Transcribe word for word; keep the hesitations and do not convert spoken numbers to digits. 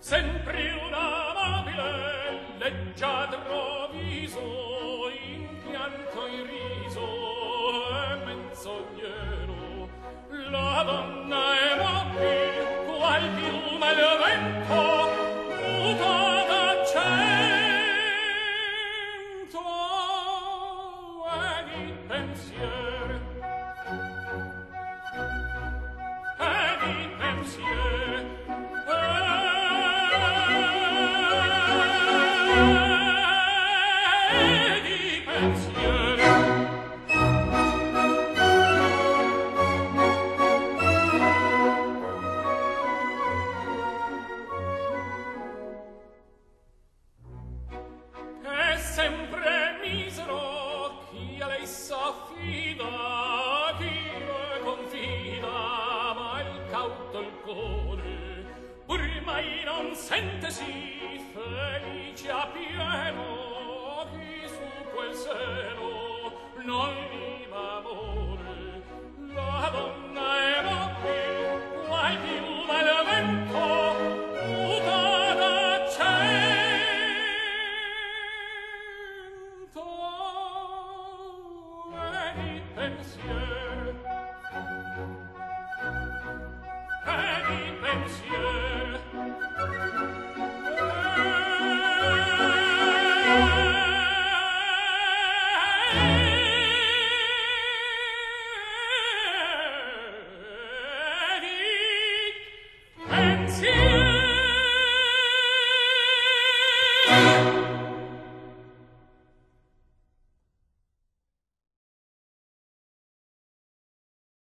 sempre un amabile leggiadro viso, in pianto in riso e menzognero. La donna è mobile, qual piuma il vento, muta d'accento e di pensier, e di pensier, e di pensier. È sempre misero chi a lei s'affida, chi le confida, ma il cauto il cuore pur mai non sentesi felice a pieno, chi su quel seno non viva amore. La donna è mobile, qual piuma il vento, muta d'accento e di pensier.